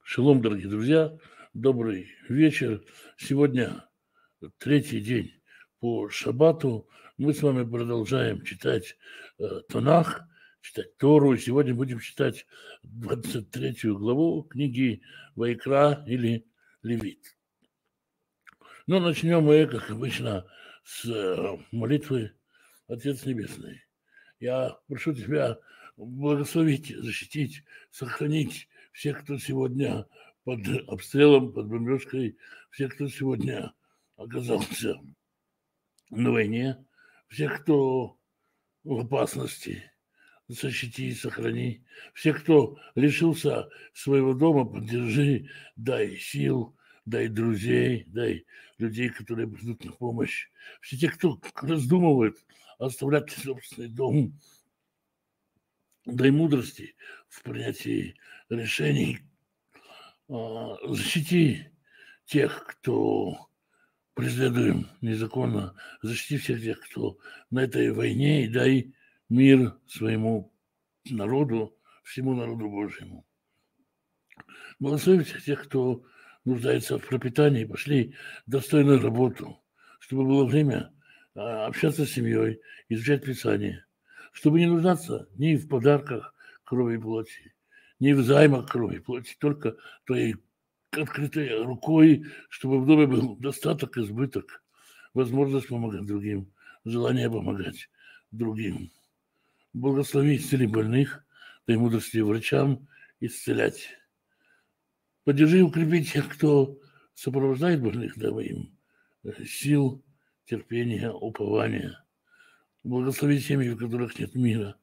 Шалом, дорогие друзья, добрый вечер. Сегодня третий день по шаббату. Мы с вами продолжаем читать Танах, читать Тору. И сегодня будем читать 23 главу книги Ваикра или Левит. Но начнем мы, как обычно, с молитвы Отец Небесный. Я прошу Тебя благословить, защитить, сохранить всех, кто сегодня под обстрелом, под бомбежкой, всех, кто сегодня оказался на войне, всех, кто в опасности, защити, сохрани. Всех, кто лишился своего дома, поддержи, дай сил, дай друзей, дай людей, которые придут на помощь. Все те, кто раздумывает оставлять собственный дом, дай мудрости в принятии решений, защити тех, кто преследуем незаконно, защити всех тех, кто на этой войне, и дай мир своему народу, всему народу Божьему. Благослови всех тех, кто нуждается в пропитании, пошли достойную работу, чтобы было время общаться с семьей, изучать Писание, чтобы не нуждаться ни в подарках крови и плоти, ни в займах крови и плоти, только твоей открытой рукой, чтобы в доме был достаток, избыток, возможность помогать другим, желание помогать другим. Благослови, исцели больных, дай мудрости врачам исцелять. Поддержи и укрепи тех, кто сопровождает больных, дай им сил, терпения, упования. Благослови семьи, в которых нет мира.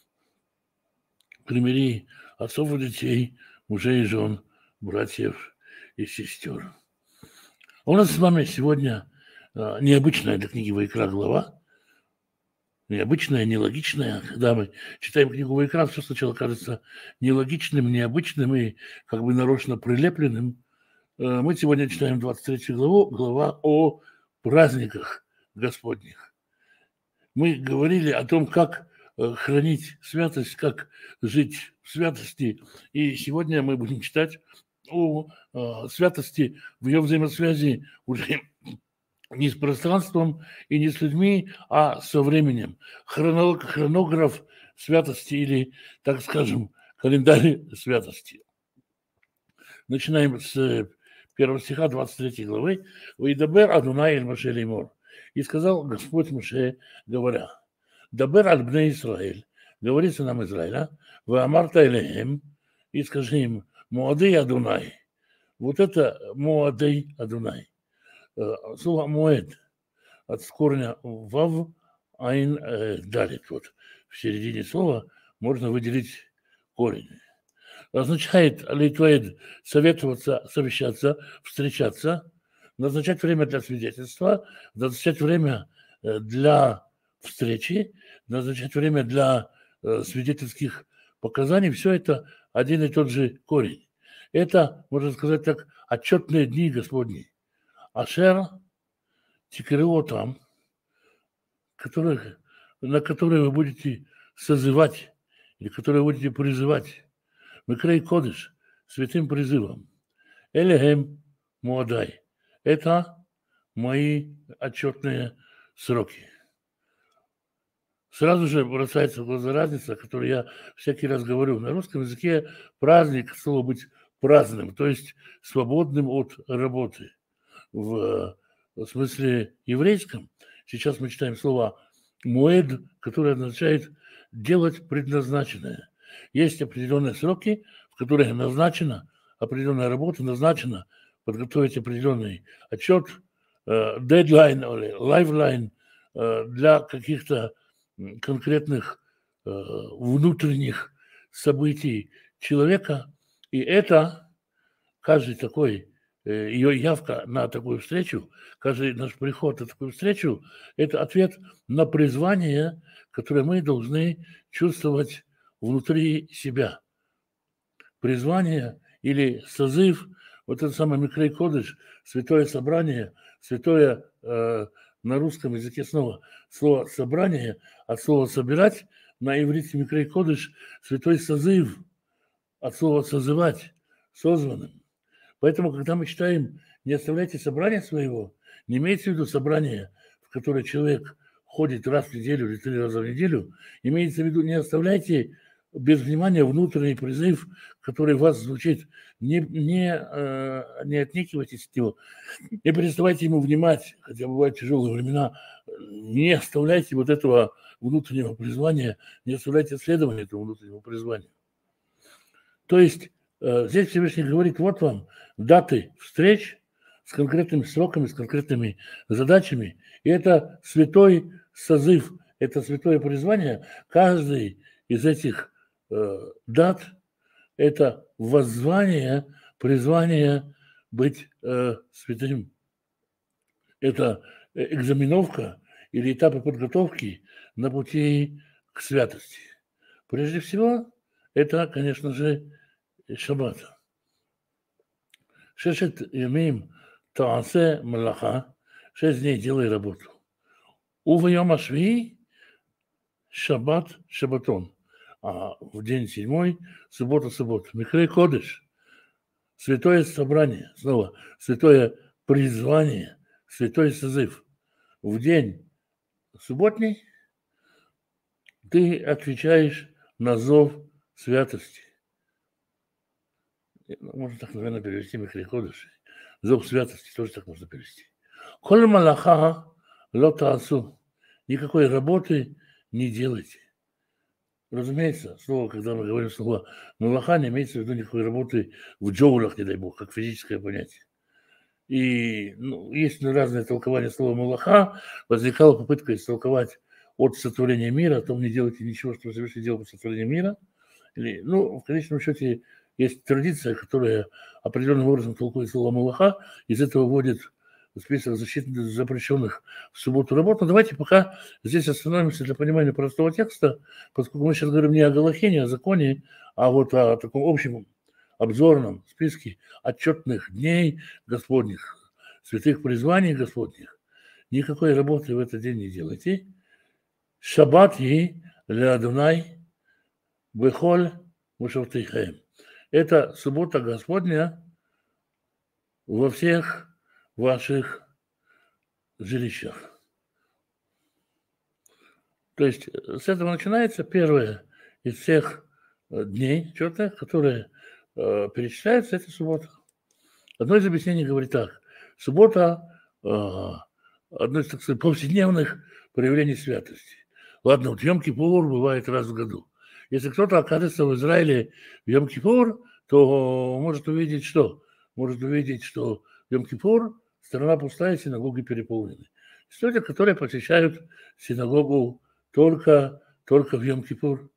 Примири отцов и детей, мужей и жен, братьев и сестер. У нас с вами сегодня необычная для книги Ваикра глава. Необычная, нелогичная. Когда мы читаем книгу Ваикра, все сначала кажется нелогичным, необычным и как бы нарочно прилепленным. Мы сегодня читаем 23 главу, глава о праздниках Господних. Мы говорили о том, как хранить святость, как жить в святости. И сегодня мы будем читать о святости в ее взаимосвязи уже не с пространством и не с людьми, а со временем. Хронограф святости или, так скажем, календарь святости. Начинаем с 1 стиха 23 главы. «Ваидабер Адунай эль Моше леймор». И сказал Господь Моше, говоря: «Дабер аль бней Исраэль, говори сынам Израиля, вы амарта элехем, и скажи им, Моадей Адунай». Вот это Моадей Адунай. Слово Моэд от корня Вав Айн Далит. Вот в середине слова можно выделить корень. Означает лейтвоид советоваться, совещаться, встречаться, назначать время для свидетельства, назначать время для встречи, назначать время для свидетельских показаний. Все это один и тот же корень. Это, можно сказать так, отчетные дни Господни. Ашер тикрео там, на которые вы будете созывать, или которые вы будете призывать. Микрей Кодыш, святым призывом. Элехем Муадай. Это мои отчетные сроки. Сразу же бросается в глаза разница, о которой я всякий раз говорю. На русском языке праздник, слово быть праздным, то есть свободным от работы. В смысле еврейском сейчас мы читаем слово «моэд», которое означает «делать предназначенное». Есть определенные сроки, в которых назначена определенная работа, назначена подготовить определенный отчет, дедлайн или лайфлайн для каких-то конкретных внутренних событий человека. И это каждый такой, ее явка на такую встречу, каждый наш приход на такую встречу, это ответ на призвание, которое мы должны чувствовать внутри себя. Призвание или созыв, вот это самое Микрей Кодыш, святое собрание, святое на русском языке снова слово собрание, от слова собирать, на иврите Микрей Кодыш святой созыв, от слова созывать, созванным. Поэтому, когда мы читаем «Не оставляйте собрания своего», не имеется в виду собрание, в которое человек ходит раз в неделю или 3 раза в неделю, имеется в виду «не оставляйте без внимания внутренний призыв, который в вас звучит, не отнекивайтесь от него, не переставайте ему внимать, хотя бывают тяжелые времена, не оставляйте вот этого внутреннего призвания, не оставляйте следования этому внутреннему призванию. То есть здесь Всевышний говорит, вот вам даты встреч с конкретными сроками, с конкретными задачами, и это святой созыв, это святое призвание. Каждый из этих дат – это воззвание, призвание быть святым. Это экзаменовка или этапы подготовки на пути к святости. Прежде всего, это, конечно же, шаббат. Шешет ямим таасе малаха, 6 дней делай работу. Увайом ашви шаббат шаббатон. А в день 7 суббота. Михрей кодеш, святое собрание, снова святое призвание, святой созыв. В день субботний ты отвечаешь на зов святости. Можно так, наверное, перевести Михрей кодеш. Зов святости тоже так можно перевести. Коль малаха лотасу. Никакой работы не делайте. Разумеется, слово, когда мы говорим слово малаха, не имеется в виду никакой работы в джоулях, не дай бог, как физическое понятие. И есть разные толкования слова малаха. Возникала попытка истолковать от сотворения мира, о том не делайте ничего, что Всевышний делал по сотворению мира. Или, в конечном счете, есть традиция, которая определенным образом толкует слово малаха, из этого вводит список запрещенных в субботу работ. Но давайте пока здесь остановимся для понимания простого текста, поскольку мы сейчас говорим не о галахе, не о законе, а вот о таком общем обзорном списке отчетных дней Господних, святых призваний Господних. Никакой работы в этот день не делайте. Шаббат и ля Адонай бехоль мушавтейхаем. Это суббота Господня во всех ваших жилищах. То есть с этого начинается первое из всех дней, которые перечисляются, это суббота. Одно из объяснений говорит так. Суббота одно из, так сказать, повседневных проявлений святости. Ладно, вот Йом-Кипур бывает раз в году. Если кто-то окажется в Израиле в Йом-Кипур, то может увидеть что? Может увидеть, что в Йом-Кипур страна пустая, синагоги переполнены. Есть люди, которые посещают синагогу только в Йом-Кипур.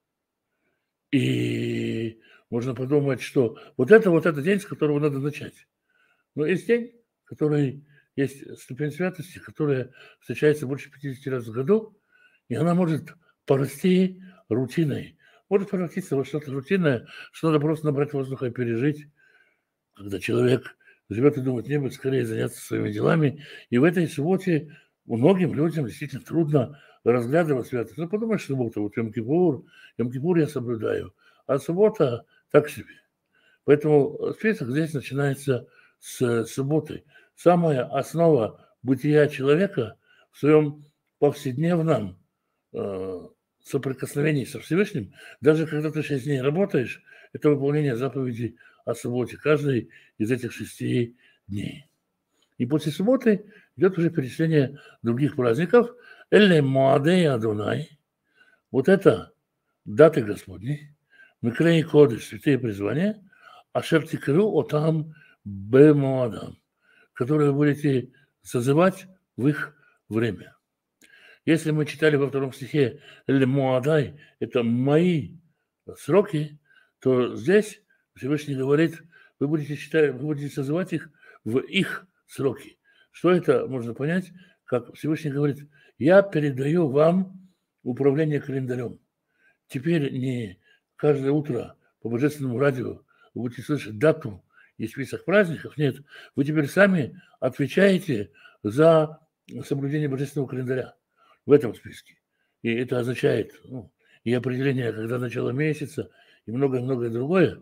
И можно подумать, что вот это день, с которого надо начать. Но есть день, который есть ступень святости, которая встречается больше 50 раз в году, и она может порасти рутиной. Может превратиться во что-то рутинное, что надо просто набрать воздуха и пережить. Когда человек живет и думает, мне бы скорее заняться своими делами. И в этой субботе многим людям действительно трудно разглядывать святость. Ну, подумаешь, суббота, вот Йом-Кипур я соблюдаю, а суббота так себе. Поэтому список здесь начинается с субботы. Самая основа бытия человека в своем повседневном соприкосновении со Всевышним, даже когда ты 6 дней работаешь, это выполнение заповеди о субботе, каждый из этих 6 дней. И после субботы идет уже перечисление других праздников. Элле Моадей Адонай. Вот это даты Господни. Микрей Кодеш, святые призвания. Ашер Тикру Отам Бе Моадам, которые вы будете созывать в их время. Если мы читали во 2 стихе «Эль Моадай» – это «мои сроки», то здесь Всевышний говорит, вы будете созывать их в их сроки. Что это можно понять? Как Всевышний говорит, я передаю вам управление календарем. Теперь не каждое утро по божественному радио вы будете слышать дату и список праздников. Нет, вы теперь сами отвечаете за соблюдение божественного календаря в этом списке. И это означает и определение, когда начало месяца, и многое-многое другое.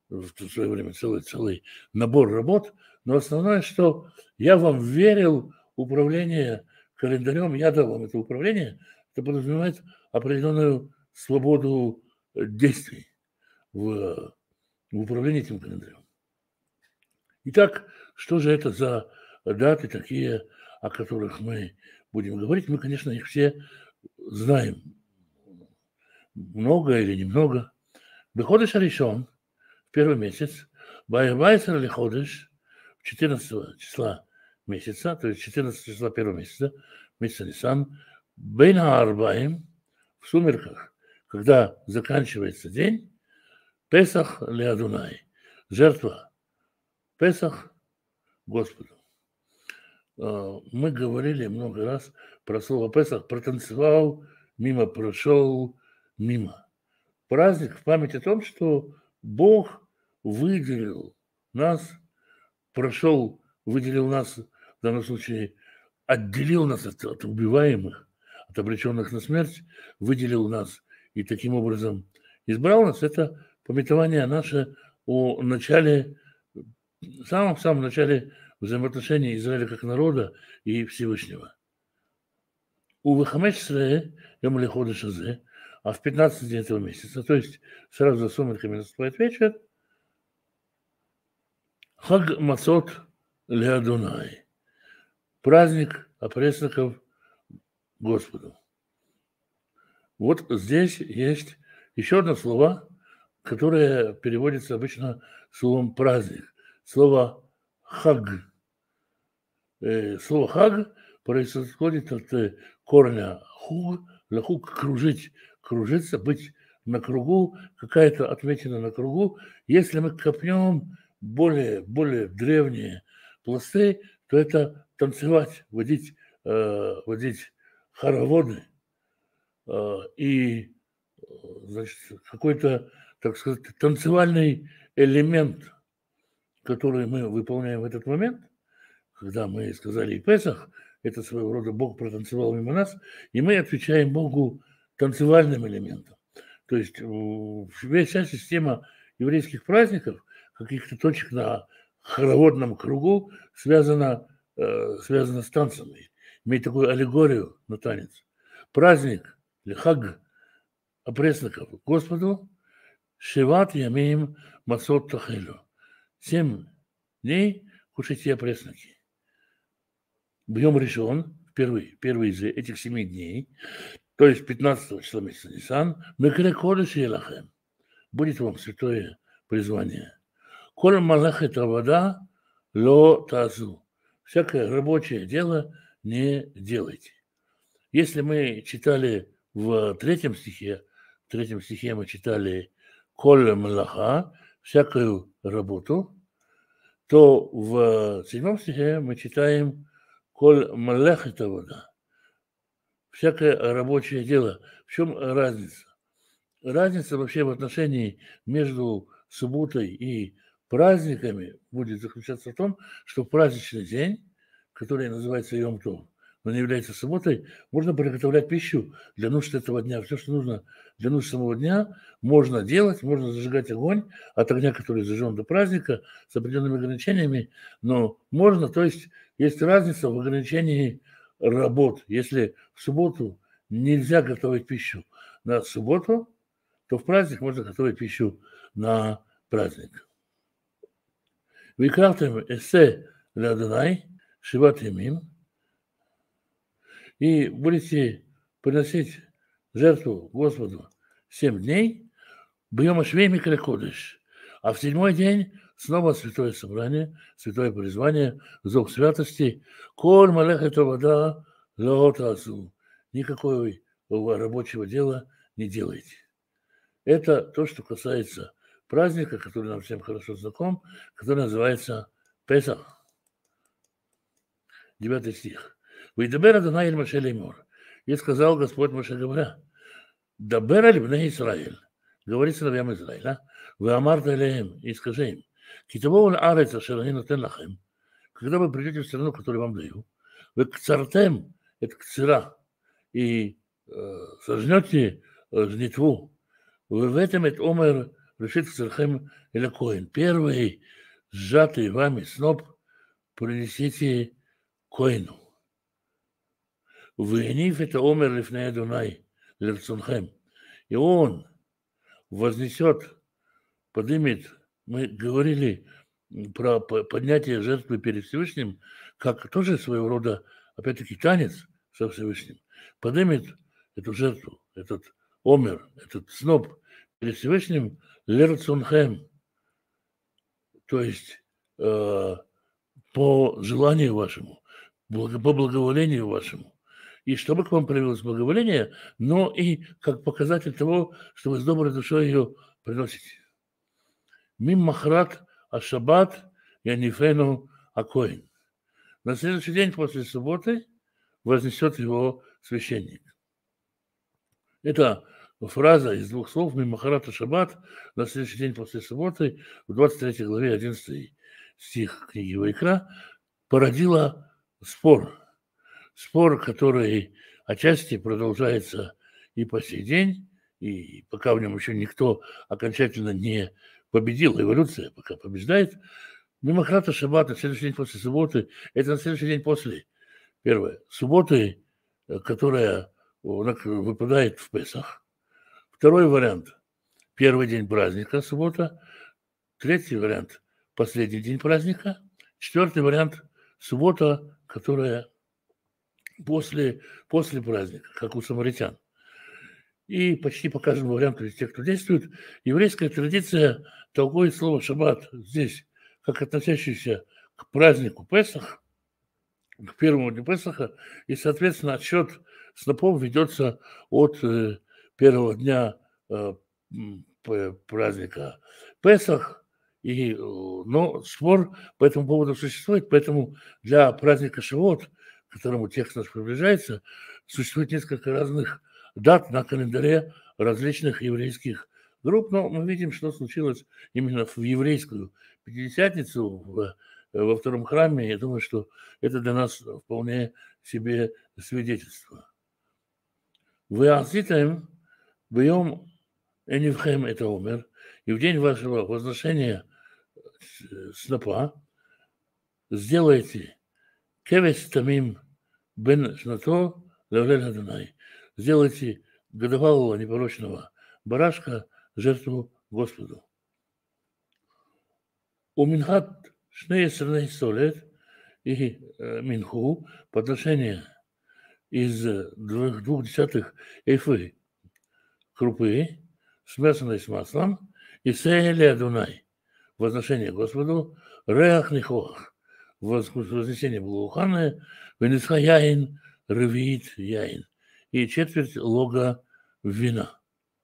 в свое время целый набор работ, но основное, что я вам верил управление календарем, я дал вам это управление, это подразумевает определенную свободу действий в управлении этим календарем. Итак, что же это за даты такие, о которых мы будем говорить? Мы, конечно, их все знаем. Много или немного. Беходеш Аришон, в первый месяц, Байвайсер или Ходеш, 14 числа месяца, то есть 14 числа первого месяца Нисан, Бейн Арбаим, в сумерках, когда заканчивается день, Песах Леадунай, жертва Песах Господу. Мы говорили много раз про слово Песах, протанцевал, мимо прошел, мимо. Праздник в память о том, что Бог выделил нас, выделил нас, в данном случае, отделил нас от убиваемых, от обреченных на смерть, выделил нас и таким образом избрал нас. Это памятование наше о начале, самом начале взаимоотношений Израиля как народа и Всевышнего. У Вахамечсре, Ямалихода-Шазе, а в 15 день этого месяца, то есть сразу за сумерками наступает вечер, Хаг Мацот Леадунай, праздник опресноков Господу. Вот здесь есть еще одно слово, которое переводится обычно словом праздник. Слово хаг. Слово хаг происходит от корня хуг, лахуг кружить, кружиться, быть на кругу, какая-то отметина на кругу. Если мы копнем более древние пласты, то это танцевать, водить хороводы и, значит, какой-то, так сказать, танцевальный элемент, который мы выполняем в этот момент, когда мы сказали Песах, это своего рода Бог протанцевал мимо нас, и мы отвечаем Богу танцевальным элементом. То есть вся система еврейских праздников, каких-то точек на хороводном кругу, связана с танцами, имеет такую аллегорию на танец. Праздник, или хаг, опресноков Господу, Шиват Ямим Масот Тахелю. 7 дней кушайте опресноки. Бьем решен, первый из этих 7 дней, то есть 15 числа месяца Нисан, Мекре Кодеш Елахем. Будет вам святое призвание. Коль малахет авада ло тазу. Всякое рабочее дело не делайте. Если мы читали в третьем стихе мы читали коль малаха, всякую работу, то в 7 стихе мы читаем коль малахет авада. Всякое рабочее дело. В чем разница? Разница вообще в отношении между субботой и праздниками будет заключаться в том, что в праздничный день, который называется Йом Тов, но не является субботой, можно приготовлять пищу для нужд этого дня. Все, что нужно для нужд самого дня, можно делать, можно зажигать огонь от огня, который зажжен до праздника, с определенными ограничениями, но можно, то есть есть разница в ограничении работ. Если в субботу нельзя готовить пищу на субботу, то в праздник можно готовить пищу на праздник. Викратем эссе лядунай шиват ямим, и будете приносить жертву Господу 7 дней, бьем ашвей микре кодеш, а в 7-й день снова святое собрание, святое призвание, зов святости, коль малехет авада ло тазу, никакого рабочего дела не делайте. Это то, что касается праздника, который нам всем хорошо знаком, который называется Песах. 9 стих. «Вейдабер Адонай эль Моше леймор». И сказал Господь Моше, говоря, «Дабер эль бней Исраэль». Говорит сыновьям Израиля, «Вы амарта элеем», и скажи им, «Китову аль арец ашер ани нотен лахем». Когда вы придете в страну, которую вам даю, вы кцартем, это кцира, и сожнете жнитву, вы в этом это омер решит цархем или коин. Первый сжатый вами сноп принесите коину. Венив это омер лифней Адонай лерцунхем. И он вознесет, поднимет, мы говорили про поднятие жертвы перед Всевышним, как тоже своего рода, опять-таки, танец со Всевышним, поднимет эту жертву, этот омер, этот сноп перед Всевышним лерцунхем, то есть по желанию вашему, по благоволению вашему. И чтобы к вам проявилось благоволение, но и как показатель того, что вы с доброй душой ее приносите. Мим махрат ашаббат янифену акоин. На следующий день после субботы вознесет его священник. Это фраза из двух слов «Мим махрат ашаббат» на следующий день после субботы в 23 главе 11 стих книги Вайкра породила спор. Спор, который отчасти продолжается и по сей день, и пока в нем еще никто окончательно не победил, эволюция пока побеждает. Мимохрата шаббат, на следующий день после субботы, это на следующий день после, первое, субботы, которая выпадает в Песах. Второй вариант, первый день праздника, суббота. Третий вариант, последний день праздника. Четвертый вариант, суббота, которая после праздника, как у самаритян. И почти по каждому варианту из тех, кто действует, еврейская традиция толкует слово «шаббат» здесь, как относящийся к празднику Песах, к первому дню Песаха, и, соответственно, отсчет снопов ведется от первого дня праздника Песах, но спор по этому поводу существует, поэтому для праздника Шавот, к которому текст наш приближается, существует несколько разных дат на календаре различных еврейских групп, но мы видим, что случилось именно в еврейскую Пятидесятницу во втором храме. Я думаю, что это для нас вполне себе свидетельство. Вы азитаем бьем энивхем это умер, и в день вашего возношения снопа сделайте кевес тамим бен шнато левлель Адонай. Сделайте годовалого непорочного барашка жертву Господу. У минхат шней срней солет и минху подношение из 0,2 эйфы крупы, смешанной с маслом, и сеяли Адонай, возношение Господу, реах нихох, вознесение благоуханное, венесха яин, ревиит яин, и четверть лога вина.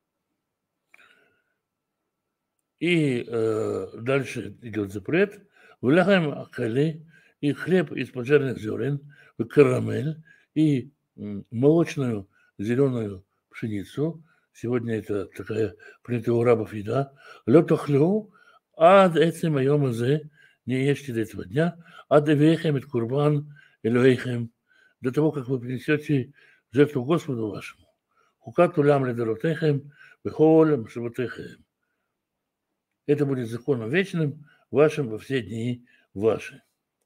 И дальше идет запрет. Вляхаем акали, и хлеб из поджаренных зерен, и карамель, и молочную зеленую пшеницу. Сегодня это такая принятая у рабов еда. Летохлю, ад этим айомазе, не ешьте до этого дня, ад эвейхем et курбан элюэйхем, до того, как вы принесете жертву Господу вашему. Хукат улям ледоротехем, вехолем шаботехем. Это будет законом вечным, вашим во все дни ваши.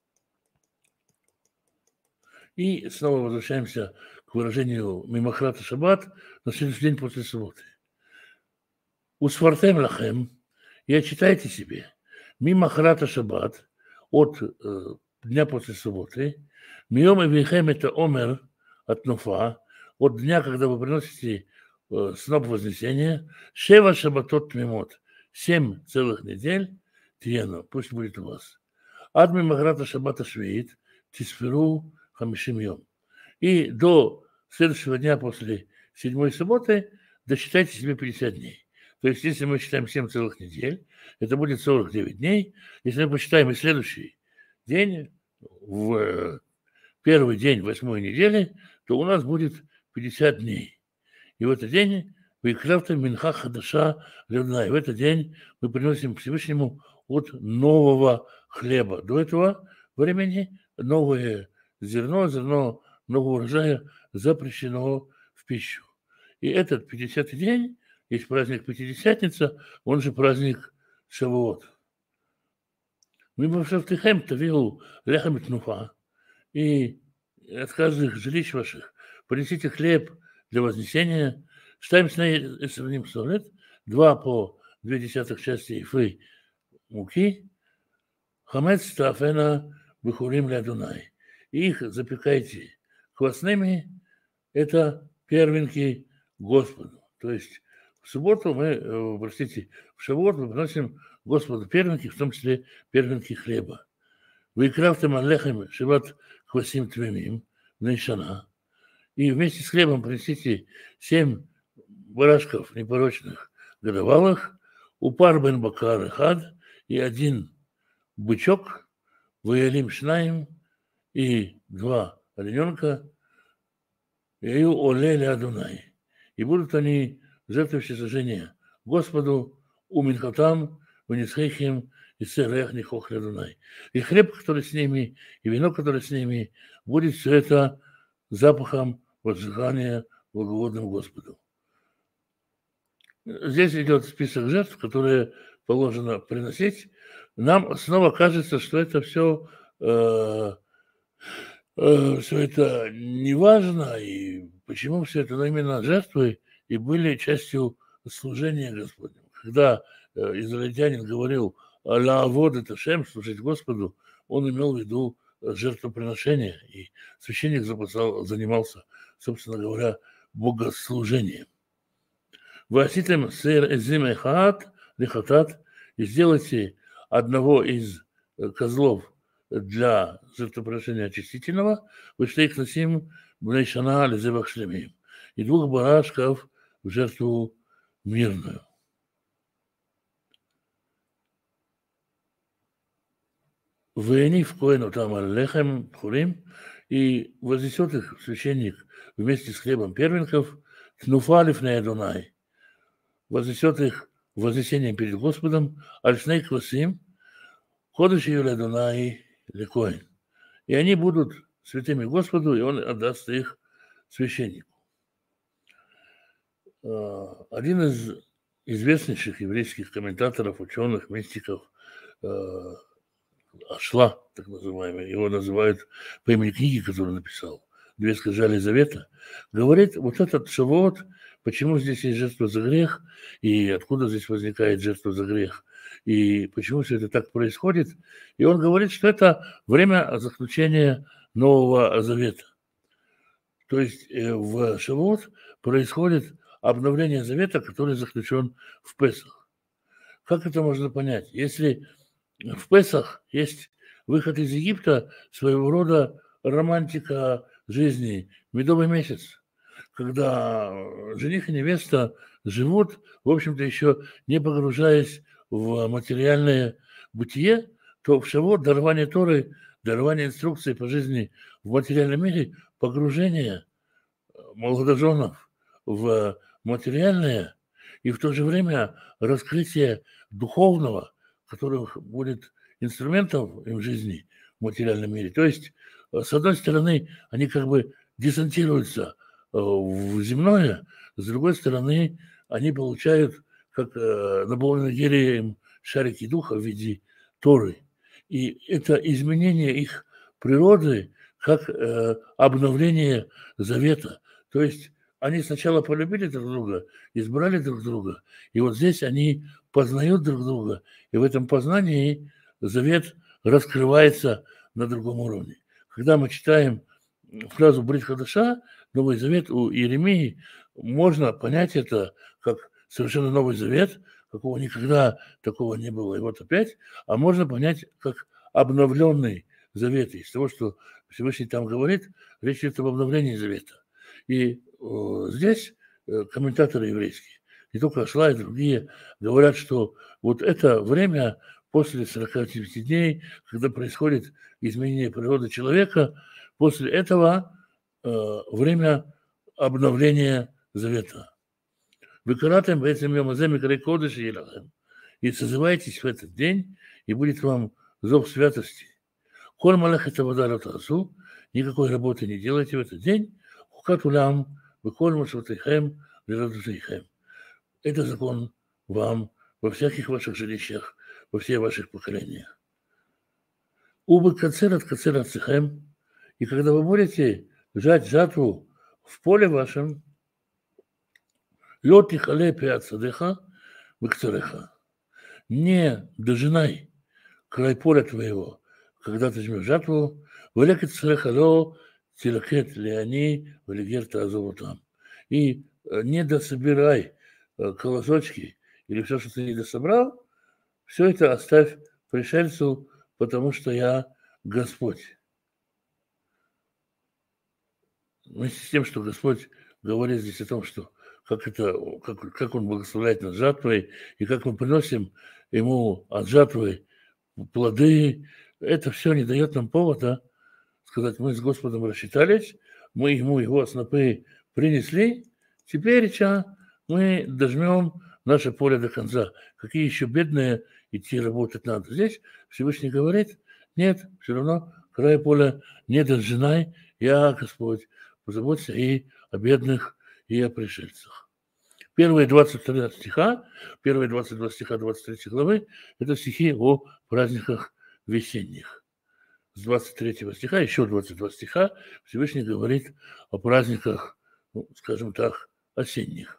И снова возвращаемся к выражению мимохрата шаббат на следующий день после субботы. Усфартем лахем, и отчитайте себе, мимохрата шаббат от дня после субботы, миом и вихем это омер от нуфа, от дня, когда вы приносите сноп вознесения, шева шаббатот мимот, 7 целых недель, тиену, пусть будет у вас. Адми махрата шаббата швеит, тисферу хамишим йом. И до следующего дня после 7-й субботы досчитайте себе 50 дней. То есть, если мы считаем 7 целых недель, это будет 49 дней. Если мы посчитаем и следующий день, в первый день 8-й недели, то у нас будет 50 дней. И в этот день Вайкрафта минха хадаша левнай. В этот день мы приносим к Всевышнему от нового хлеба. До этого времени новое зерно нового урожая запрещено в пищу. И этот 50-й день есть праздник Пятидесятница, он же праздник Шавуот. Мы бавшавтыхэм тавиу лехем тнуфа, и от каждых жилищ ваших принесите хлеб для вознесения, штайм сней эсваним солет, 2 по 2 части ифы муки, хамец тафена бихурим ля-Дунай. Их запекайте квасными, это первенки Господу. То есть в субботу в Шавуот мы приносим Господу первенки, в том числе первенки хлеба. Вы крафтем алехем шиват квасим твемим, нейшана. И вместе с хлебом принесите 7 барашков непорочных годовалых, упар бен бакар хад и 1 бычок, ваялим шнаим и 2 олененка, и оле ля-Дунай. И будут они жертвой всесожжения Господу, у Минхотам, у Нисхейхим, и Церех Нихох ля-Дунай. И хлеб, который с ними, и вино, которое с ними, будет все это запахом возжигания благоугодным Господу. Здесь идет список жертв, которые положено приносить. Нам снова кажется, что это все это не важно, и почему все это, но именно жертвы и были частью служения Господнего. Когда израильтянин говорил «Ла-авод» — это Шем, служить Господу, он имел в виду жертвоприношение, и священник занимался, собственно говоря, богослужением. «Васитем сэр эзим эхат лихатат» и сделайте одного из козлов для жертвоприношения очистительного, вышли их носим бнейшана лезевах шлемим, и 2 барашков в жертву мирную. Венив коэну там аллехем хурим, и вознесет их священник вместе с хлебом первенков, тнуфалив на Адонай, вознесет их вознесением перед Господом, альшней квасим, ходыш ее Адонай лекоин. И они будут святыми Господу, и он отдаст их священнику. Один из известнейших еврейских комментаторов, ученых, мистиков, Ашла, так называемый, его называют по имени книги, которую он написал, «Две скрижали завета», говорит, вот этот Шавуот, почему здесь есть жертва за грех, и откуда здесь возникает жертва за грех, и почему все это так происходит. И он говорит, что это время заключения Нового Завета. То есть в Шавуот происходит обновление Завета, который заключен в Песах. Как это можно понять? Если в Песах есть выход из Египта, своего рода романтика жизни, медовый месяц, когда жених и невеста живут, в общем-то, еще не погружаясь в материальное бытие, то в Шавуот дарование Торы, дарование инструкции по жизни в материальном мире, погружение молодоженов в материальное и в то же время раскрытие духовного, которых будет инструментом в жизни в материальном мире. То есть, с одной стороны, они как бы десантируются в земное, с другой стороны, они получают, как наполненные гелием шарики духа в виде Торы. И это изменение их природы как обновление завета. То есть они сначала полюбили друг друга, избрали друг друга, и вот здесь они познают друг друга, и в этом познании завет раскрывается на другом уровне. Когда мы читаем фразу «Брит Хадаша», Новый Завет у Иеремии, можно понять это как совершенно новый завет, какого никогда такого не было, и вот опять, а можно понять как обновленный завет. Из того, что Всевышний там говорит, речь идет об обновлении завета. И здесь комментаторы еврейские, не только Ашла и другие, говорят, что вот это время после 49 дней, когда происходит изменение природы человека, после этого время обновления завета. Вы каратем в этом йомаземе кодыш и елахем. И созывайтесь в этот день, и будет вам зов святости. Коль малах это вода ратасу, никакой работы не делайте в этот день. Хукат улам, выколь машватайхем, лирадушайхем. Это закон вам во всяких ваших жилищах, во всех ваших поколениях. Убы кацерат цехем, и когда вы будете жать жатву в поле вашем, лед и хале пиацадеха, векцереха, не дожинай край поля твоего, когда ты жмешь жатву, валекет цереха ло тилакет леани валигерта азовутам. И не дособирай колосочки или все, что ты не дособрал, все это оставь пришельцу, потому что я Господь. Вместе с тем, что Господь говорит здесь о том, что как Он благословляет нас жатвой, и как мы приносим Ему от жатвы плоды, это все не дает нам повода сказать, мы с Господом рассчитались, мы Ему Его снопы принесли, теперь мы дожмем наше поле до конца. Какие еще бедные идти работать надо. Здесь Всевышний говорит, нет, все равно край поля не дожинай, я Господь, позаботься и о бедных, и о пришельцах. Первые 22 стиха 23 главы, это стихи о праздниках весенних. С 23 стиха, еще 22 стиха, Всевышний говорит о праздниках, скажем так, осенних.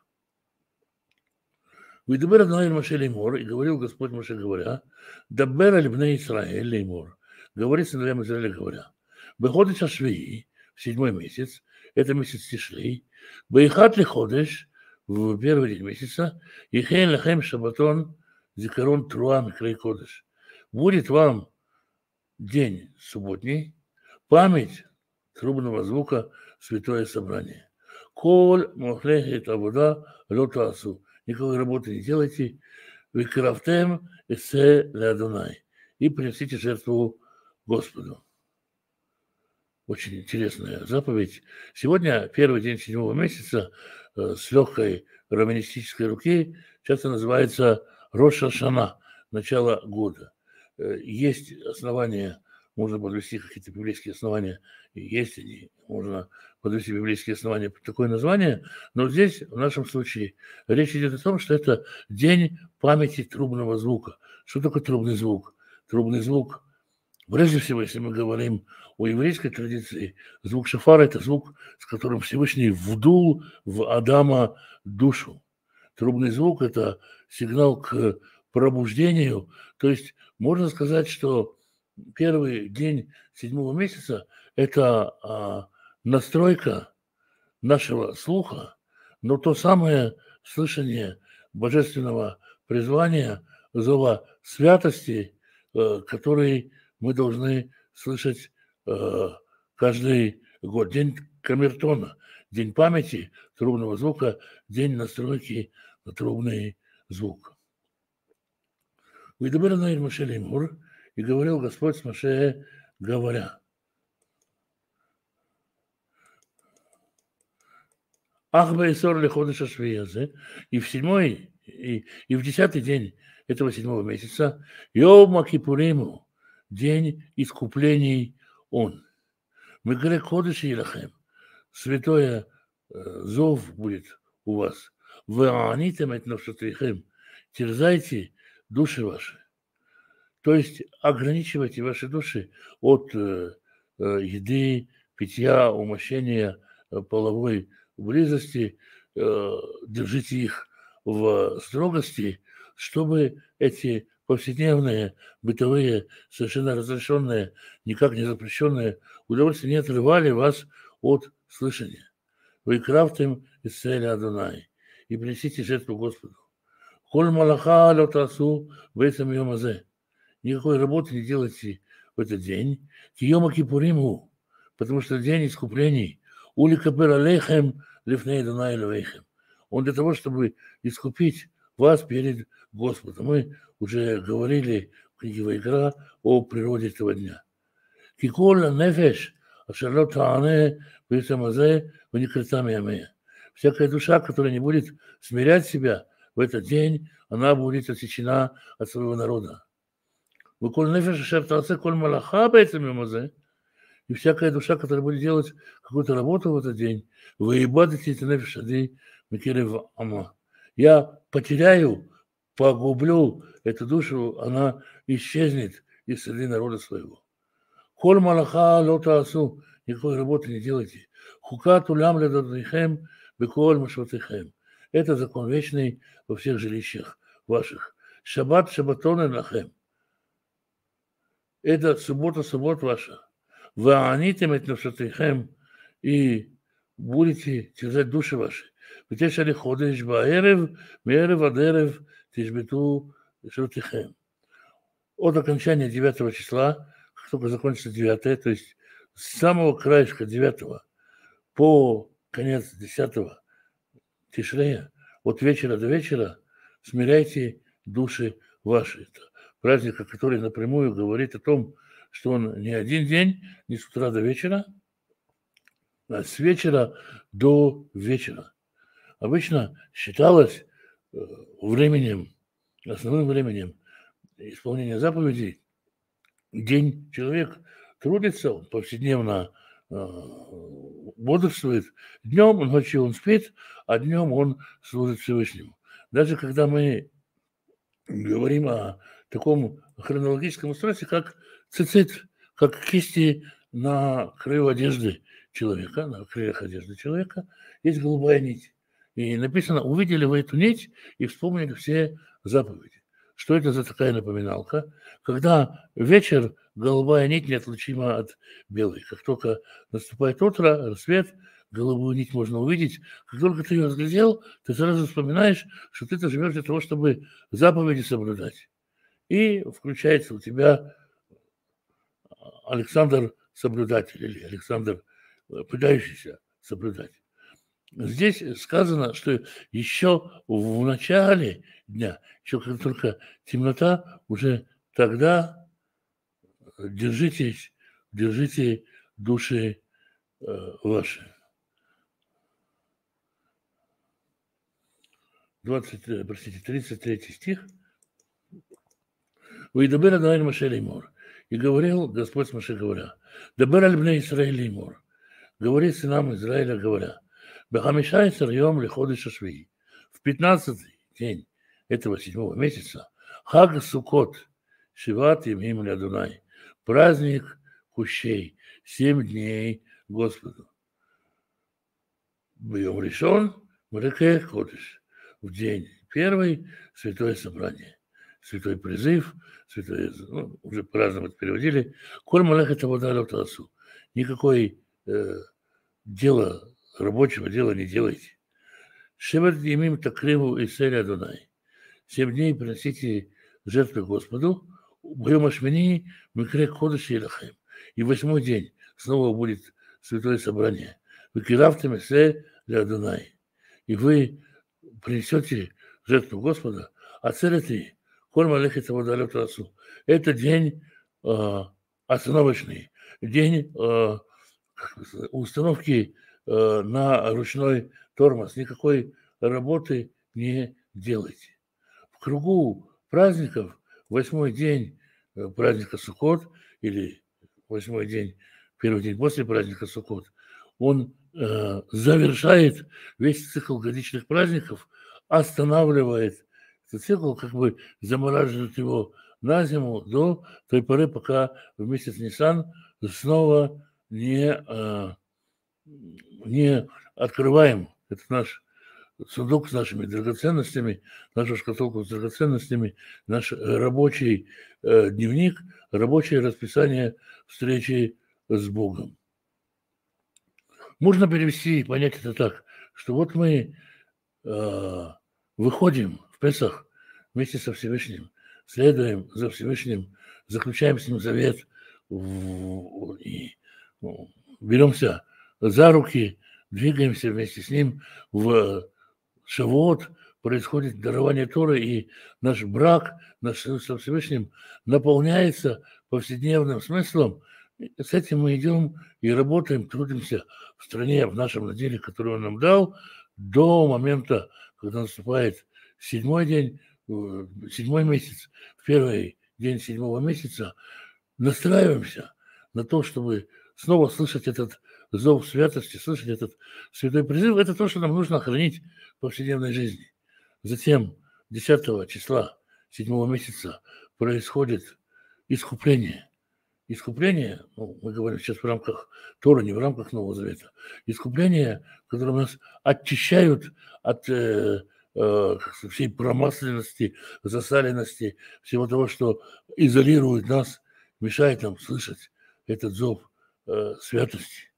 Выдабер Адонай Моше леймор, и говорил Господь Моше, говоря, дабер аль бней Исраэль леймор, говорит сыновьям Израиля, говоря, беходеш ашвии, в 7-й месяц, это месяц Тишлей, бейхат ли ходеш, в первый день месяца, и хейн лахем шабатон, зикарон труа микрай кодеш. Будет вам день субботний, память трубного звука, святое собрание. Коль мохлехет авода лотасу. Никакой работы не делайте. Викрафтем эссе леадонай. И принесите жертву Господу. Очень интересная заповедь. Сегодня первый день 7-го месяца с легкой романистической руки часто называется Рош ха-Шана, начало года. Есть основания, можно подвести какие-то библейские основания, есть они, можно подвести библейские основания под такое название, но здесь, в нашем случае, речь идет о том, что это день памяти трубного звука. Что такое трубный звук? Трубный звук, прежде всего, если мы говорим о еврейской традиции, звук шофара – это звук, с которым Всевышний вдул в Адама душу. Трубный звук – это сигнал к пробуждению, то есть можно сказать, что первый день 7-го месяца – это настройка нашего слуха, но то самое слышание божественного призвания, зова святости, который мы должны слышать каждый год. День камертона, день памяти трубного звука, день настройки на трубный звук. Выдабер Адонай Моше леймор, и говорил Господь с Моше, говоря. Ах бейсор леходеш ашвиязе, и в 7-й, и в 10-й день этого 7-го месяца, Йом Кипуриму, день искуплений он. Мегре ходеш елахем, святое зов будет у вас. Вы анитем эт навшатвихем, терзайте души ваши. То есть ограничивайте ваши души от еды, питья, умощения, половой близости, держите их в строгости, чтобы эти повседневные, бытовые, совершенно разрешенные, никак не запрещенные удовольствия не отрывали вас от слышания. Вы крафтем из цели Адонай и принесите жертву Господу. Коль малаха лотасу в этом йомазе. Никакой работы не делайте в этот день. Киома кипуриму, потому что день искуплений. Ули капер алейхем лифней Адонай левейхем. Он для того, чтобы искупить вас перед Господом. Мы уже говорили в книге Вайкра о природе этого дня. Кикола нефеш, ашерлот таане, висамазе, ваникритами амея. Всякая душа, которая не будет смирять себя в этот день, она будет отсечена от своего народа. Выколь нефеш, ашертаце, коль малаха, бейцамимазе. И всякая душа, которая будет делать какую-то работу в этот день, выебадайте это нефеш ади микерев ама. Я потеряю, погублю эту душу, она исчезнет из среды народа своего. Коль малаха лота асу, никакой работы не делайте. Хукат улям ледадыхэм, беколь машватыхэм. Это закон вечный во всех жилищах ваших. Шаббат шаббатон лахем. Это суббота ваша. Вы анитем эт навшатыхэм, и будете терзать души ваши. ותשע לחודש בערב, מערב עד ערב תשבתו шавтыхэм. От окончания 9 числа, как только закончится 9, то есть с самого краешка 9 по конец 10 Тишрея, от вечера до вечера смиряйте души ваши. Это праздник, который напрямую говорит о том, что он не один день, не с утра до вечера, а с вечера до вечера. Обычно считалось основным временем исполнения заповедей. День человек трудится, он повседневно бодрствует. Днем, ночью он спит, а днем он служит Всевышнему. Даже когда мы говорим о таком хронологическом устройстве, как цицит, как кисти на краю одежды человека, на крыльях одежды человека, есть голубая нить. И написано, увидели вы эту нить и вспомнили все заповеди. Что это за такая напоминалка? Когда вечер, голубая нить неотличима от белой. Как только наступает утро, рассвет, голубую нить можно увидеть. Как только ты ее разглядел, ты сразу вспоминаешь, что ты-то живешь для того, чтобы заповеди соблюдать. И включается у тебя Александр соблюдатель или Александр пытающийся соблюдать. Здесь сказано, что еще в начале дня, еще как только темнота, уже тогда держите души ваши. 33 стих. «Вайдабер Адонай Моше леймор». И говорил Господь с Моше, говоря, «Дабер аль бней Исраэль леймор». Говори сынам Израиля, говоря, «Бехамишайсер йом лиходыш ашвии». В 15-й день этого 7-го месяца Хаг Суккот, Шиват Ямим Адонай, праздник кущей, 7 дней Господу. Бьем решен, Мреке Ходыш. В день первый святое собрание, святой призыв, святое, уже по-разному это переводили. Коль малех это водалютасу. Никакой дела, рабочего дела не делайте. Шевет имим такриву и селя Адонай. 7 дней приносите жертвы Господу. Бьем ашмини микре Ходыш и лахем. И 8-й день снова будет святое собрание. Вы киравте месе для Адонай. И вы принесете жертву Господа, а цель это коль малехет водалет асу. Это день остановочный, день установки на ручной тормоз. Никакой работы не делайте. В кругу праздников 8-й день праздника Суккот или 8-й день, первый день после праздника Суккот, он завершает весь цикл годичных праздников, останавливает этот цикл, как бы замораживает его на зиму до той поры, пока в месяц Нисан снова не открываем этот наш сундук с нашими драгоценностями, нашу шкатулку с драгоценностями, наш рабочий дневник, рабочее расписание встречи с Богом. Можно перевести и понять это так, что вот мы выходим в Песах вместе со Всевышним, следуем за Всевышним, заключаем с ним завет и беремся за руки, двигаемся вместе с ним в Шавуот, происходит дарование Торы, и наш брак, наш союз со Всевышним наполняется повседневным смыслом. С этим мы идем и работаем, трудимся в стране, в нашем наделе, который он нам дал, до момента, когда наступает 7-й день, 7-й месяц, в 1-й день 7-го месяца, настраиваемся на то, чтобы снова слышать этот зов святости, слышать этот святой призыв. Это то, что нам нужно хранить в повседневной жизни. Затем 10 числа 7 месяца происходит искупление. Искупление, ну, мы говорим сейчас в рамках Торы, не в рамках Нового Завета. Искупление, которое нас очищают от всей промасленности, засаленности, всего того, что изолирует нас, мешает нам слышать этот зов святости.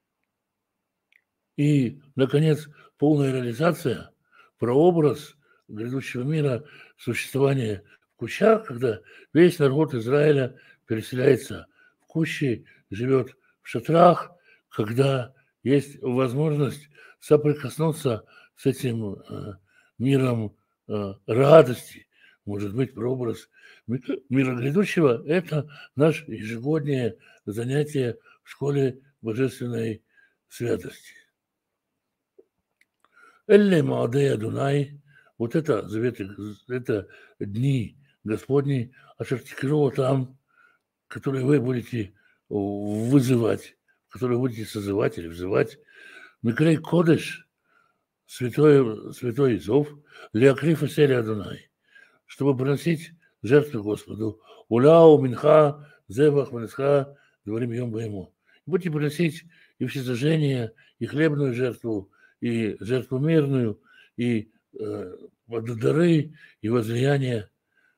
И, наконец, полная реализация, прообраз грядущего мира, существования в кущах, когда весь народ Израиля переселяется в кущи, живет в шатрах, когда есть возможность соприкоснуться с этим миром радости, может быть, прообраз мира грядущего, это наше ежегодное занятие в школе божественной святости. Элле Маадей Адунай, вот это заветы, это дни Господни, Ашартикирова там, которые вы будете вызывать, которые будете созывать или взывать. Микрей Кодеш, святой зов, Леакриф и Сели Адунай, чтобы приносить жертву Господу. Уляу, Минха, Зевах, Манисха, говорим ем ему. Будете приносить и всесожжение, и хлебную жертву, и жертву мирную, и дары, и возлияния.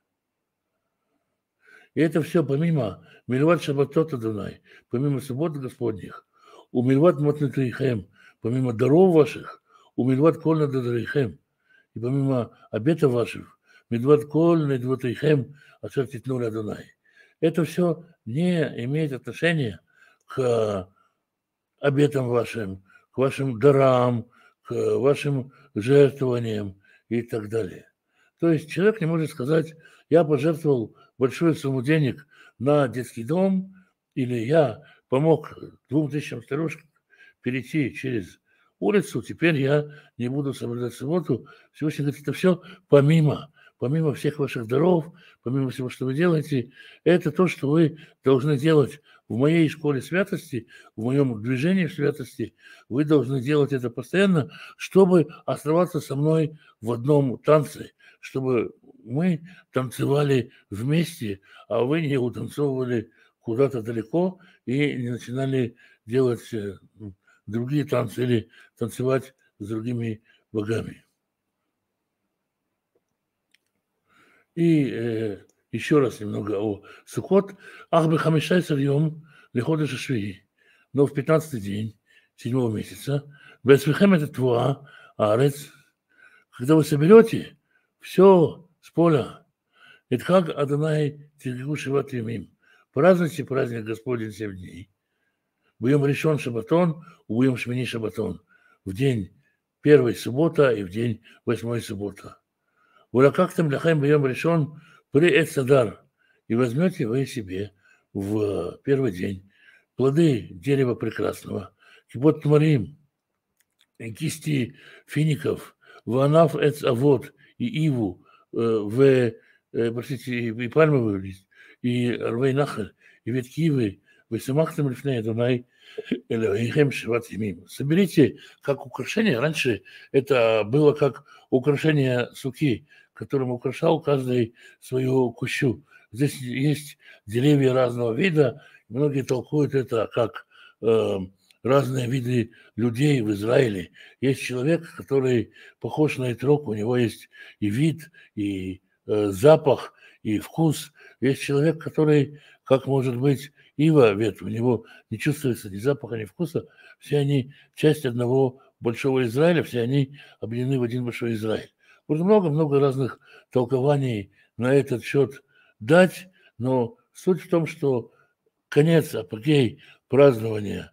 И это все помимо Мильват Шаббатот Адонай, помимо суббот Господних, у Мильват Матнетейхем, помимо даров ваших, у Мильват Кольна Дадарейхем, и помимо обетов ваших, Мильват Кольна Дватейхем, Ашертитнули Адонай. Это все не имеет отношения к обетам вашим, к вашим дарам, к вашим жертвованиям и так далее. То есть человек не может сказать, я пожертвовал большую сумму денег на детский дом, или я помог 2000 старушкам перейти через улицу, теперь я не буду соблюдать субботу. Всевышний говорит, это все помимо всех ваших даров, помимо всего, что вы делаете, это то, что вы должны делать в моей школе святости, в моем движении в святости. Вы должны делать это постоянно, чтобы оставаться со мной в одном танце, чтобы мы танцевали вместе, а вы не утанцовывали куда-то далеко и не начинали делать другие танцы или танцевать с другими богами. И еще раз немного о Суккот. Ахбе хамишай сарьем лихода шашви. Но в 15-й день 7 месяца, Бесвихем это твуа, арец, когда вы соберете все с поля, это как Адонай Тиргу Шиват Ямим. Празднуйте праздник Господень 7 дней. Будем решен Шабатон, будем Шмини Шабатон. В день 1 суббота и в день 8 суббота. Уракактам ляхаем бьем решен при Эцадар. И возьмете вы себе в первый день плоды дерева прекрасного, кибот тмарим, кисти фиников, ванаф эцавод и иву, и пальмовый лист, и рвей нахаль, и ветки ивы, вы самахтам лифней Адонай элохейхем шиват ямим. Соберите как украшение. Раньше это было как украшение суки, которым украшал каждый свою кущу. Здесь есть деревья разного вида. Многие толкуют это как разные виды людей в Израиле. Есть человек, который похож на этрог, у него есть и вид, и запах, и вкус. Есть человек, который, как может быть ива, ветвь, у него не чувствуется ни запаха, ни вкуса. Все они часть одного большого Израиля, все они объединены в один большой Израиль. Можно много-много разных толкований на этот счет дать, но суть в том, что конец, апогей празднования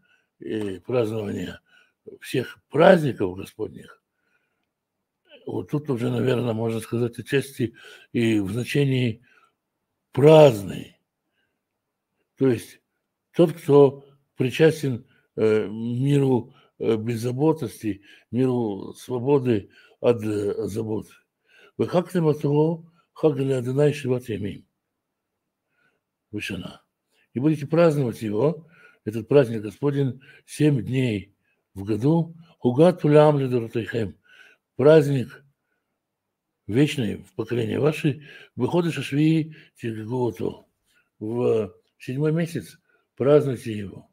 всех праздников Господних, вот тут уже, наверное, можно сказать отчасти и в значении праздный. То есть тот, кто причастен миру беззаботности, миру свободы от забот. Вы как-то мотово, как для Адонай Шиват Ямим. Вышина. И будете праздновать его, этот праздник Господень, 7 дней в году. Угат улям ледоротайхем. Праздник вечный в поколение ваши, выходишь Швии Тиггуоту. В 7-й месяц празднуйте его.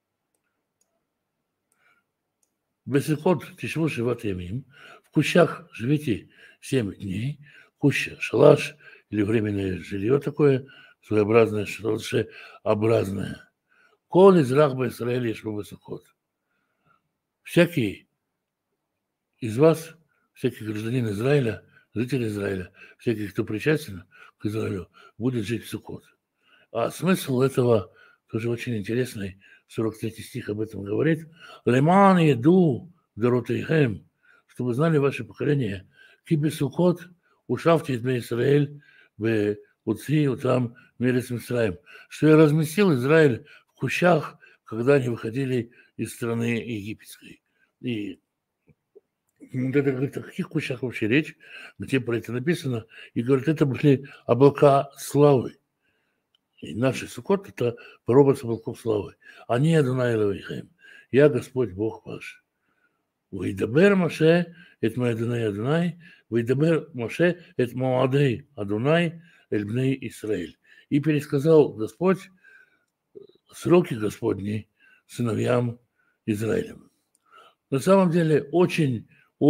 Бесикот тишву шиват ямим. В кущах живите 7 дней. Куща, шалаш или временное жилье такое, своеобразное, шалашеобразное. Кол из Рахба Исраэля шву бесикот. Всякий из вас, всякий гражданин Израиля, житель Израиля, всякий, кто причастен к Израилю, будет жить в Суккот. А смысл этого тоже очень интересный. 43 стих об этом говорит. «Леман еду доротейхем», чтобы знали ваше поколение, «Кибе Суккот ушавте из Израиль в Уци, Утам, Мерец Мисраим», что я разместил Израиль в кущах, когда они выходили из страны египетской. И вот это говорит, о каких кущах вообще речь, где про это написано, и говорит, это были облака славы. И наши Суккот – это прообраз облаков славы. Они Адонай Элокейхем. Я Господь Бог ваш. Вейдабер Моше эт Адонай Адонай, Вейдабер Моше эт Моадей Адонай эль бней Исраэль. И пересказал Господь сроки Господни сыновьям Израилем. На самом деле очень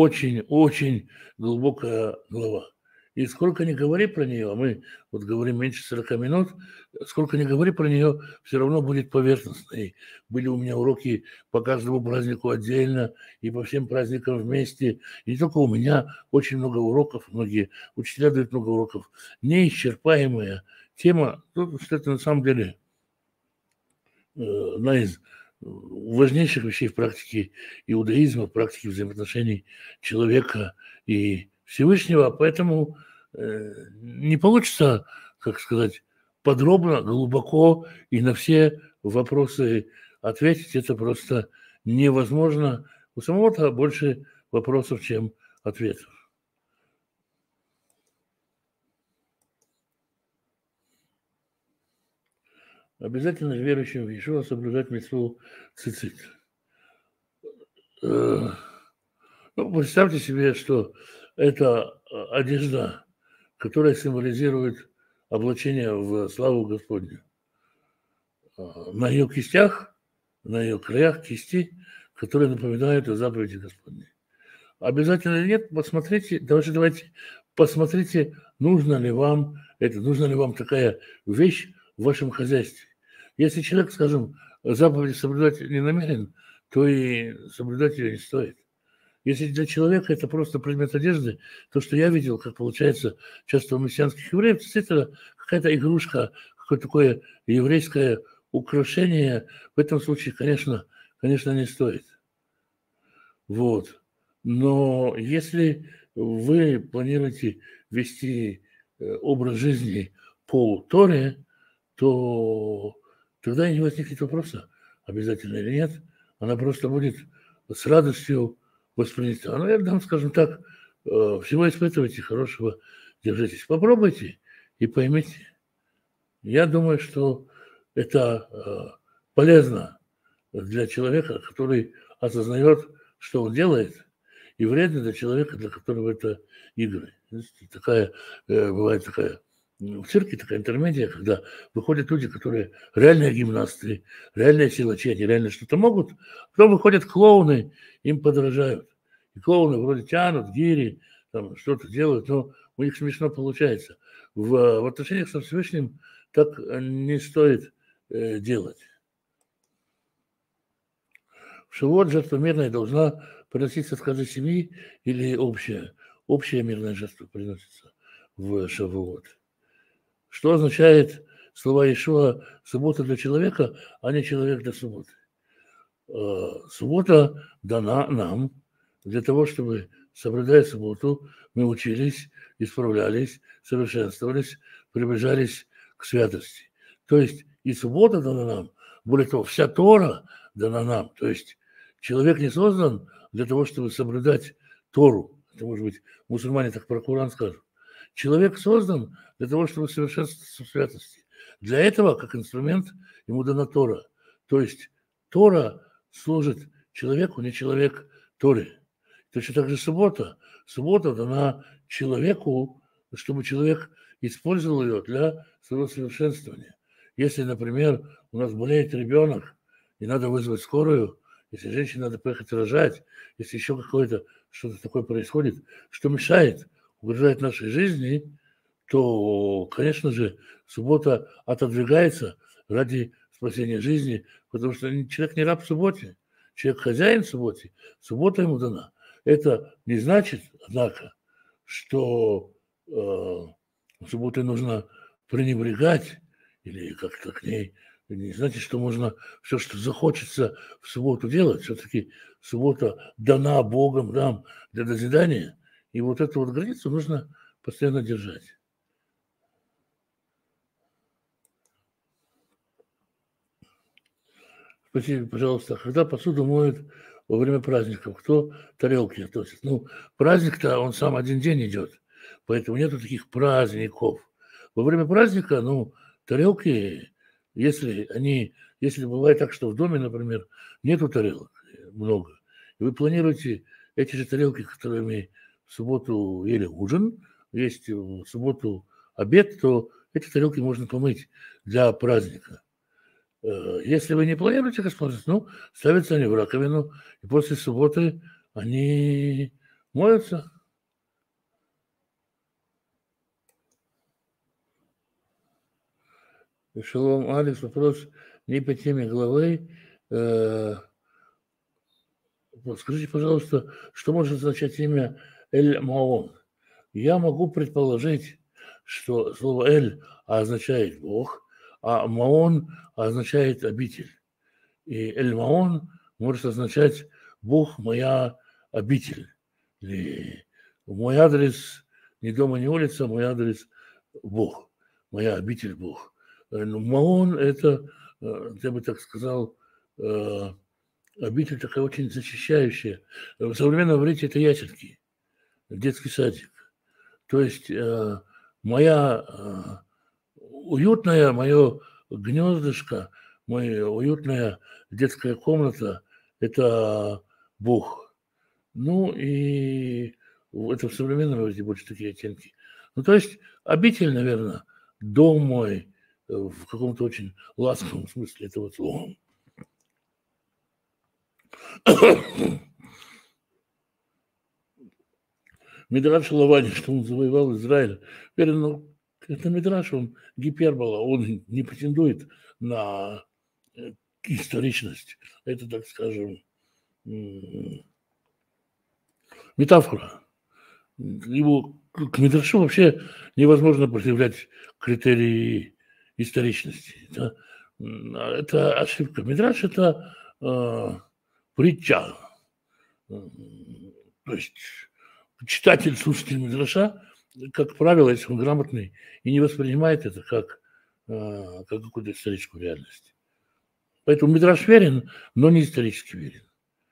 глубокая глава. И сколько ни говори про нее, а мы вот говорим меньше 40 минут, сколько ни говори про нее, все равно будет поверхностно. И были у меня уроки по каждому празднику отдельно и по всем праздникам вместе. И не только у меня, очень много уроков, многие учителя дают много уроков. Неисчерпаемая тема, что это на самом деле одна из важнейших вещей в практике иудаизма, в практике взаимоотношений человека и Всевышнего, поэтому не получится, как сказать, подробно, глубоко и на все вопросы ответить. Это просто невозможно. У самого-то больше вопросов, чем ответов. Обязательно верующим в Иешуа соблюдать мицву цицит. Ну, представьте себе, что это одежда, которая символизирует облачение в славу Господню. На ее кистях, на ее краях кисти, которые напоминают о заповеди Господней. Обязательно или нет, посмотрите, давайте посмотрите, нужно ли вам такая вещь в вашем хозяйстве. Если человек, скажем, заповедь соблюдать не намерен, то и соблюдать ее не стоит. Если для человека это просто предмет одежды, то, что я видел, как получается часто у мессианских евреев, действительно какая-то игрушка, какое-то такое еврейское украшение, в этом случае, конечно, не стоит. Вот. Но если вы планируете вести образ жизни по Торе, то тогда и не возникнет вопроса, обязательно или нет. Она просто будет с радостью воспринята. Ну, я дам, скажем так, всего испытывайте, хорошего держитесь. Попробуйте и поймите. Я думаю, что это полезно для человека, который осознает, что он делает, и вредно для человека, для которого это игры. Бывает такая в цирке такая интермедия, когда выходят люди, которые реальные гимнасты, реальные силачи, они реально что-то могут, потом выходят клоуны, им подражают. И клоуны вроде тянут, гири, там что-то делают, но у них смешно получается. В отношениях со Всевышним так не стоит делать. В Шавуот жертва мирная должна приноситься с каждой семьи или общая? Общая мирная жертва приносится в Шавуот. Что означает слова Иешуа «суббота для человека», а не человек для субботы? Суббота дана нам для того, чтобы, соблюдая субботу, мы учились, исправлялись, совершенствовались, приближались к святости. То есть и суббота дана нам, более того, вся Тора дана нам. То есть человек не создан для того, чтобы соблюдать Тору. Это, может быть, мусульмане так про Коран скажут. Человек создан для того, чтобы совершенствоваться в святости. Для этого, как инструмент, ему дана Тора. То есть Тора служит человеку, не человек Торе. Точно так же суббота. Суббота дана человеку, чтобы человек использовал ее для своего совершенствования. Если, например, у нас болеет ребенок, и надо вызвать скорую, если женщине надо поехать рожать, если еще какое-то что-то такое происходит, что мешает, угрожает нашей жизни, то, конечно же, суббота отодвигается ради спасения жизни, потому что человек не раб в субботе, человек хозяин в субботе, суббота ему дана. Это не значит, однако, что субботой нужно пренебрегать или как-то к ней, не значит, что можно все, что захочется в субботу делать. Все-таки суббота дана Богом нам для назидания, и вот эту вот границу нужно постоянно держать. Спросите, пожалуйста, когда посуду моют во время праздников, кто тарелки относит? Ну, праздник-то, он сам один день идет, поэтому нету таких праздников. Во время праздника, ну, тарелки, если бывает так, что в доме, например, нету тарелок много, и вы планируете эти же тарелки, которыми в субботу ели ужин, есть в субботу обед, то эти тарелки можно помыть для праздника. Если вы не планируете их использовать, ну, ставятся они в раковину, и после субботы они моются. Шалом, Алекс, вопрос не по теме главы. Скажите, пожалуйста, что может означать имя Эль-Маон? Я могу предположить, что слово «эль» означает «бог», а «маон» означает «обитель». И Эль-Маон может означать «Бог, моя обитель». Или мой адрес не дома, не улица, мой адрес Бог, моя обитель Бог. Маон – это, я бы так сказал, обитель такая очень защищающая. В современном иврите это ясельки, детский садик. То есть моя уютная, мое гнездышко, моя уютная детская комната – это Бог. Ну и это в современном иврите больше такие оттенки. Ну то есть обитель, наверное, дом мой в каком-то очень ласковом смысле этого слова. Мидраш Лавани, что он завоевал Израиль. Ну, это Мидраш, он гипербола, он не претендует на историчность. Это, так скажем, метафора. Его к Мидрашу вообще невозможно предъявлять критерии историчности. Это ошибка. Мидраш – это притча. То есть читатель, слушатель Мидраша, как правило, если он грамотный и не воспринимает это как какую-то историческую реальность. Поэтому Мидраш верен, но не исторически верен.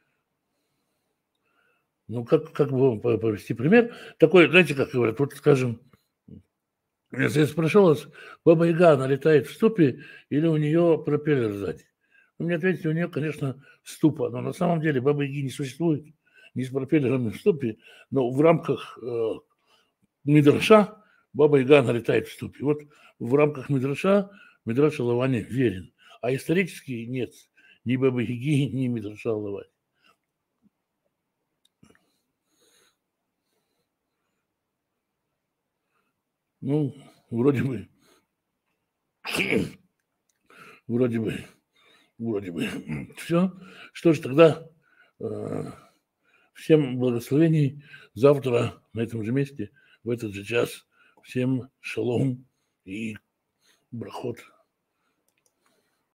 Ну, как бы вам привести пример? Такой, знаете, как говорят, вот, скажем, если я спрошу вас, Баба Яга, она летает в ступе или у нее пропеллер сзади? Вы мне ответите, у нее, конечно, ступа, но на самом деле Бабы Яги не существует, ни с пропеллером, ни в ступе, но в рамках Мидраша Баба Яга, она летает в ступе. Вот в рамках Мидраша Мидраша Лавани верен, а исторически нет ни Бабы Яги, ни Мидраша Лавани. Ну, вроде бы. Все. Что ж, тогда всем благословений. Завтра на этом же месте, в этот же час. Всем шалом и брахот.